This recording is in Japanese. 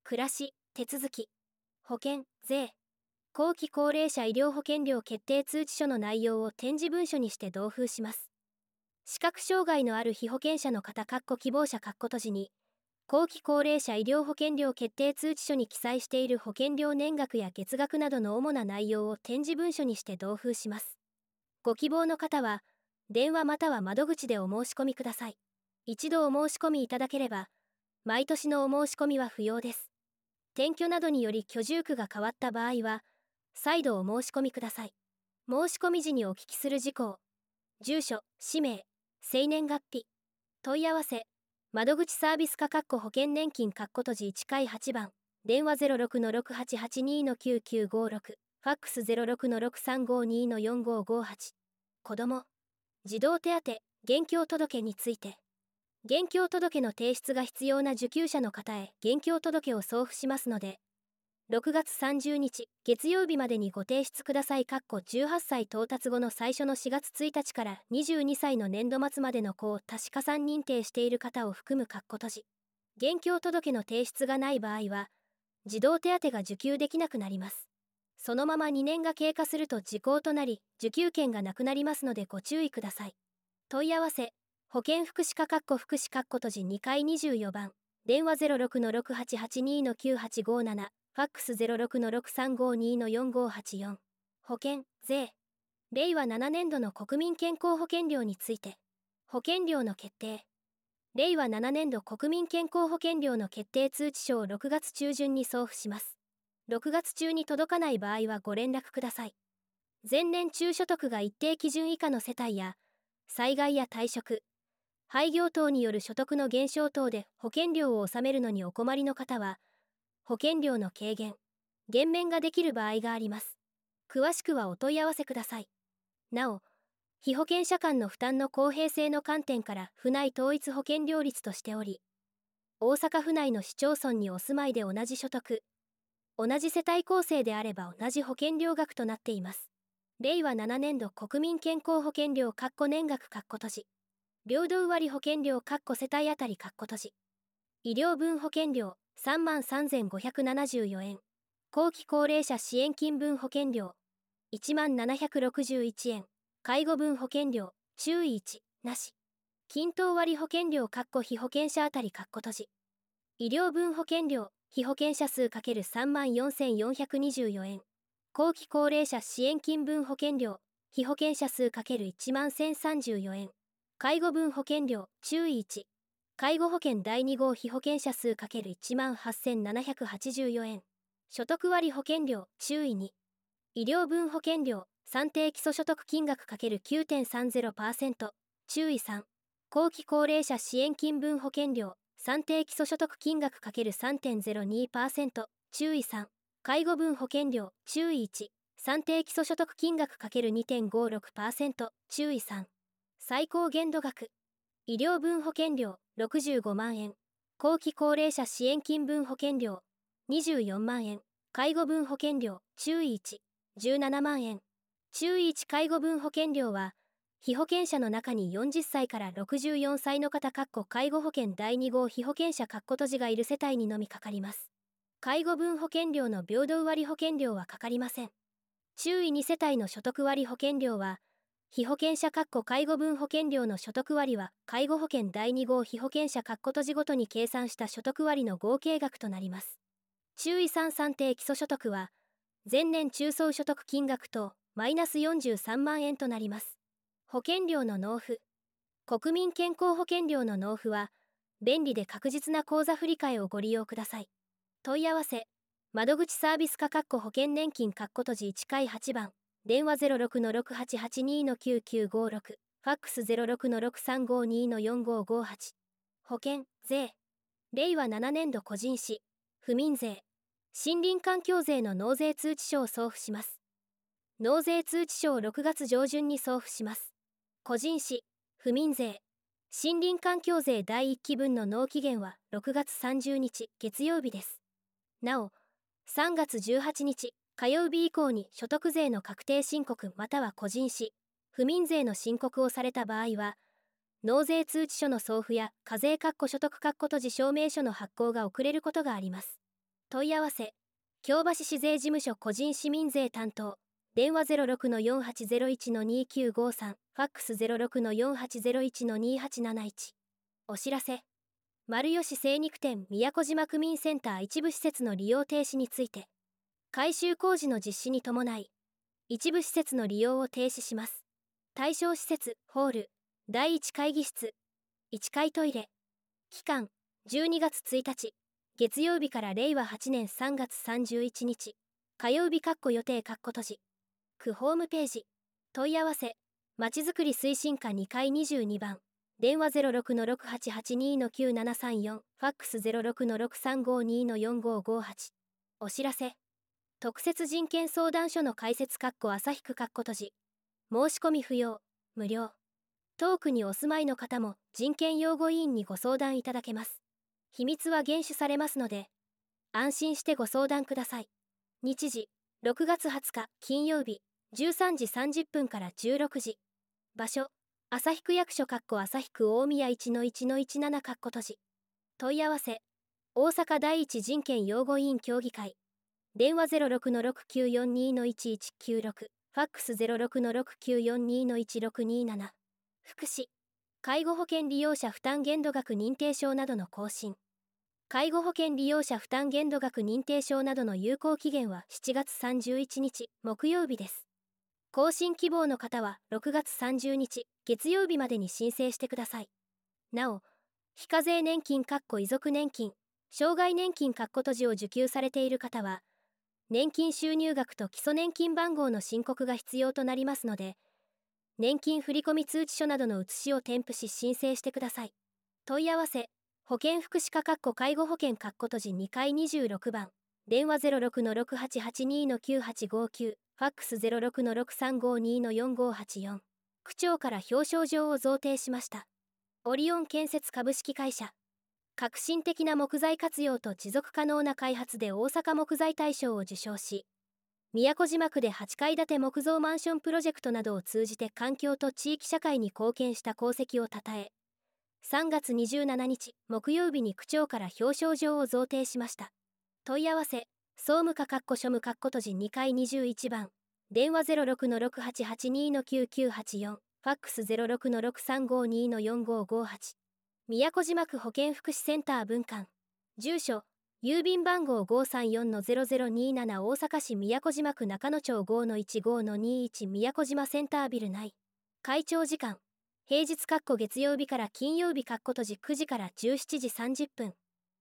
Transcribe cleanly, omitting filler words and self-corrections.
暮らし、手続き、保険、税、後期高齢者医療保険料決定通知書の内容を点字文書にして同封します。視覚障害のある被保険者の方希望者閉じに、後期高齢者医療保険料決定通知書に記載している保険料年額や月額などの主な内容を点字文書にして同封します。ご希望の方は、電話または窓口でお申し込みください。一度お申し込みいただければ、毎年のお申し込みは不要です。転居などにより居住区が変わった場合は、再度お申し込みください。申し込み時にお聞きする事項、住所、氏名、生年月日、問い合わせ、窓口サービス課保険年金閉じ1回8番、電話 06-6882-9956、ファックス 06-6352-4558。子ども、児童手当、現況届について、現況届の提出が必要な受給者の方へ現況届を送付しますので、6月30日月曜日までにご提出ください。18歳到達後の最初の4月1日から22歳の年度末までの子を多子加算認定している方を含む閉じ。現況届の提出がない場合は、児童手当が受給できなくなります。そのまま2年が経過すると時効となり、受給権がなくなりますのでご注意ください。問い合わせ、保健福祉課福祉閉じ2回24番、電話 06-6882-9857、ファックス 06-6352-4584。保険、税。令和7年度の国民健康保険料について。保険料の決定。令和7年度国民健康保険料の決定通知書を6月中旬に送付します。6月中に届かない場合はご連絡ください。前年中所得が一定基準以下の世帯や、災害や退職、廃業等による所得の減少等で保険料を納めるのにお困りの方は、保険料の軽減、減免ができる場合があります。詳しくはお問い合わせください。なお、被保険者間の負担の公平性の観点から府内統一保険料率としており、大阪府内の市町村にお住まいで同じ所得、同じ世帯構成であれば同じ保険料額となっています。令和7年度国民健康保険料年額閉じ。平等割保険料世帯あたり閉じ。医療分保険料33,574円。後期高齢者支援金分保険料1761円。介護分保険料注意1、なし。均等割保険料被保険者あたり閉じ。医療分保険料被保険者数 ×34,424 円。後期高齢者支援金分保険料被保険者数 ×11,034 円。介護分保険料注意1。介護保険第2号被保険者数 ×18,784 円。所得割保険料注意2。医療分保険料算定基礎所得金額 ×9.30%。注意3。後期高齢者支援金分保険料算定基礎所得金額 ×3.02%。注意3。介護分保険料注意1。算定基礎所得金額 ×2.56%。注意3。最高限度額。医療分保険料65万円。後期高齢者支援金分保険料24万円。介護分保険料注意1。17万円。注意1介護分保険料は、被保険者の中に40歳から64歳の方介護保険第2号被保険者閉じがいる世帯にのみかかります。介護分保険料の平等割保険料はかかりません。注意2世帯の所得割保険料は、被保険者介護分保険料の所得割は、介護保険第2号被保険者閉じごとに計算した所得割の合計額となります。注意3算定基礎所得は、前年中総所得金額等、マイナス43万円となります。保険料の納付。国民健康保険料の納付は、便利で確実な口座振替をご利用ください。問い合わせ、窓口サービス課保険年金閉じ1回8番、電話 06-6882-9956、ファックス 06-6352-4558。保険、税。令和7年度個人死、不眠税、森林環境税の納税通知書を送付します。納税通知書を6月上旬に送付します。個人死、不眠税、森林環境税第1期分の納期限は6月30日月曜日です。なお、3月18日火曜日以降に所得税の確定申告または個人死、不眠税の申告をされた場合は、納税通知書の送付や課税所得証明書の発行が遅れることがあります。 問い合わせ京橋市税事務所個人市民税担当、電話 06-4801-2953、ファックス 06-4801-2871。お知らせ、丸吉精肉店宮古島区民センター一部施設の利用停止について、改修工事の実施に伴い、一部施設の利用を停止します。対象施設、ホール、第1会議室、1階トイレ。期間、12月1日、月曜日から令和8年3月31日、火曜日予定閉じ。区ホームページ。問い合わせ、まちづくり推進課2階22番。電話 06-6882-9734、ファックス 06-6352-4558。お知らせ、特設人権相談所の開設旭区閉じ。申し込み不要、無料。当区にお住まいの方も人権擁護委員にご相談いただけます。秘密は厳守されますので、安心してご相談ください。日時、6月20日金曜日、13時30分から16時。場所、旭区役所旭区大宮 1-1-17 閉じ。問い合わせ、大阪第一人権擁護委員協議会。電話 06-6942-1196、ファックス 06-6942-1627。福祉、介護保険利用者負担限度額認定証などの更新。介護保険利用者負担限度額認定証などの有効期限は7月31日木曜日です。更新希望の方は6月30日月曜日までに申請してください。なお、非課税年金遺族年金、障害年金閉じを受給されている方は、年金収入額と基礎年金番号の申告が必要となりますので、年金振込通知書などの写しを添付し申請してください。問い合わせ、保健福祉課介護保険閉じ2階26番。電話 06-6882-9859、ファックス 06-6352-4584。区長から表彰状を贈呈しました。オリオン建設株式会社。革新的な木材活用と持続可能な開発で大阪木材大賞を受賞し、宮古島区で8階建て木造マンションプロジェクトなどを通じて環境と地域社会に貢献した功績をたたえ、3月27日木曜日に区長から表彰状を贈呈しました。問い合わせ、総務課所務閉じ2階21番。電話 06-6882-9984、ファックス 06-6352-4558。宮古島区保健福祉センター分館。住所、郵便番号 534-0027 大阪市宮古島区中野町 5-15-21 宮古島センタービル内。開庁時間、平日月曜日から金曜日閉じ9時から17時30分。